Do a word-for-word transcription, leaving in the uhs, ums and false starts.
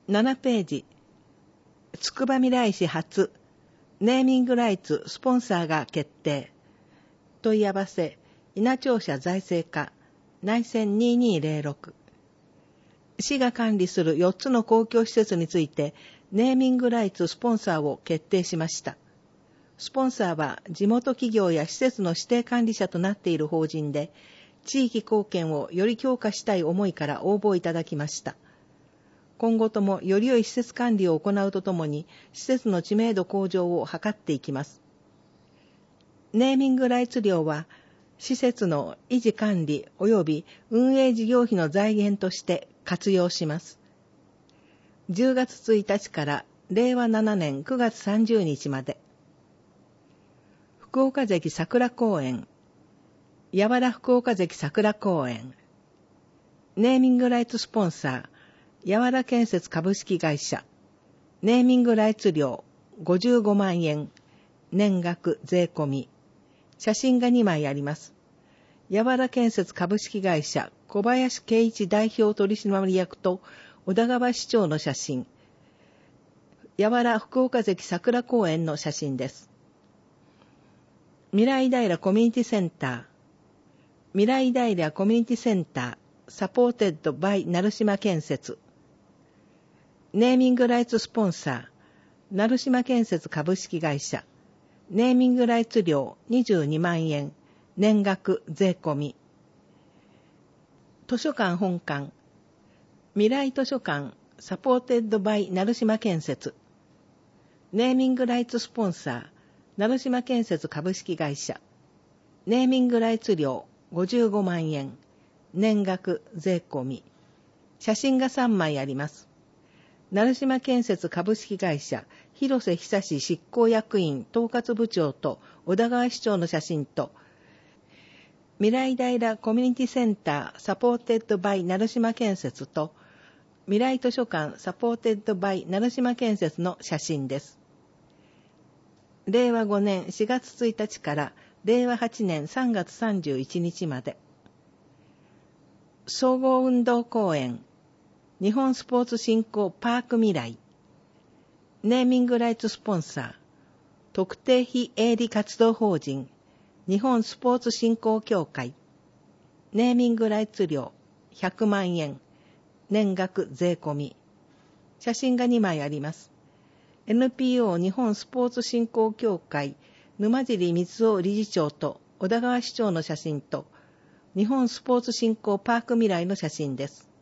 ななページ、つくばみらい市初、ネーミングライツスポンサーが決定。問い合わせ、稲庁舎財政課、内線ににーぜろろく。市が管理するよっつの公共施設について、ネーミングライツスポンサーを決定しました。スポンサーは地元企業や施設の指定管理者となっている法人で、地域貢献をより強化したい思いから応募いただきました。今後ともより良い施設管理を行うとともに、施設の知名度向上を図っていきます。ネーミングライツ料は、施設の維持管理及び運営事業費の財源として活用します。じゅうがつついたちかられいわななねんくがつさんじゅうにちまで。福岡関桜公園、やわら福岡関桜公園、ネーミングライツスポンサー、やわら建設株式会社、ネーミングライツ料ごじゅうごまんえん、年額税込み。写真がにまいあります。やわら建設株式会社小林圭一代表取締役と小田川市長の写真。やわら福岡関桜公園の写真です。未来平コミュニティセンター、未来平コミュニティセンター、サポーテッドバイ成島建設。ネーミングライツスポンサー、成島建設株式会社。ネーミングライツ料にじゅうにまんえん、年額税込み。図書館本館、未来図書館サポーテッドバイ成島建設。ネーミングライツスポンサー、成島建設株式会社。ネーミングライツ料ごじゅうごまんえん、年額税込み。写真がさんまいあります。成島建設株式会社、広瀬久志執行役員統括部長と小田川市長の写真と、未来平コミュニティセンターサポーテッドバイ成島建設と、未来図書館サポーテッドバイ成島建設の写真です。れいわごねんしがつついたちかられいわはちねんさんがつさんじゅういちにちまで。総合運動公園、日本スポーツ振興パーク未来。ネーミングライツスポンサー、特定非営利活動法人、日本スポーツ振興協会。ネーミングライツ料ひゃくまんえん、年額税込み。写真がにまいあります。エヌピーオー 日本スポーツ振興協会、沼尻光夫理事長と小田川市長の写真と、日本スポーツ振興パーク未来の写真です。